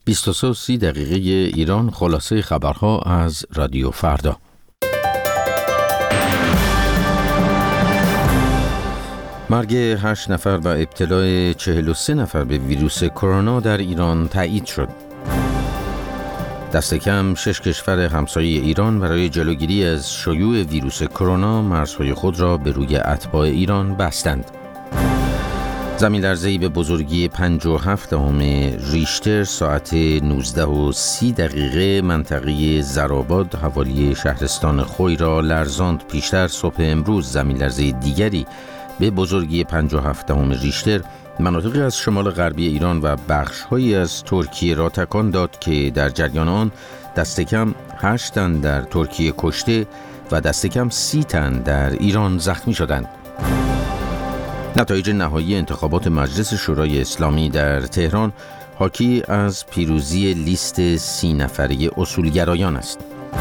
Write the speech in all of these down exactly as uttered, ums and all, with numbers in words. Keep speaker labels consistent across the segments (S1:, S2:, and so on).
S1: بیست و سه و سی دقیقه ایران، خلاصه خبرها از رادیو فردا. مرگ هشت نفر و ابتلای چهل و سه نفر به ویروس کرونا در ایران تایید شد. دست کم شش کشور همسایه ایران برای جلوگیری از شیوع ویروس کرونا مرزهای خود را به روی اتباع ایران بستند. زمین لرزه‌ای به بزرگی پنج و هفت دهم ریشتر ساعت نوزده و سی دقیقه منطقه زرآباد حوالی شهرستان خوی را لرزاند. پیشتر صبح امروز زمین لرزه دیگری به بزرگی پنج و هفت دهم ریشتر مناطقی از شمال غربی ایران و بخش‌هایی از ترکیه را تکان داد که در جریان آن دست کم هشت تن در ترکیه کشته و دست کم سی تن در ایران زخمی شدند. نتایج نهایی انتخابات مجلس شورای اسلامی در تهران حاکی از پیروزی لیست سی نفره اصولگرایان است.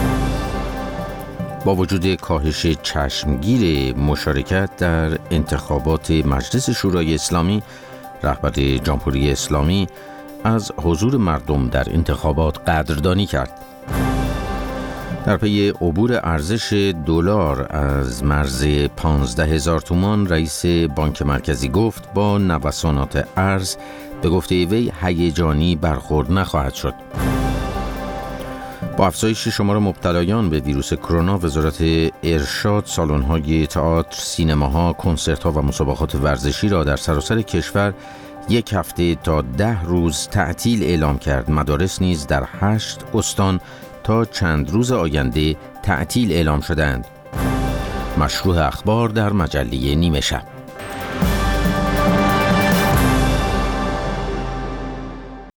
S1: با وجود کاهش چشمگیر مشارکت در انتخابات مجلس شورای اسلامی، رهبر جمهوری اسلامی از حضور مردم در انتخابات قدردانی کرد. در پی عبور ارزش دلار از مرز پانزده هزار تومان، رئیس بانک مرکزی گفت با نوسانات ارز به گفته وی هیجانی برخورد نخواهد شد. با افزایش شمار مبتلایان به ویروس کرونا، وزارت ارشاد سالن‌های تئاتر، سینماها، کنسرت‌ها و مسابقات ورزشی را در سراسر کشور یک هفته تا ده روز تعطیل اعلام کرد. مدارس نیز در هشت استان تا چند روز آینده تعطیل اعلام شدند. مشروع اخبار در مجله نیمه شب.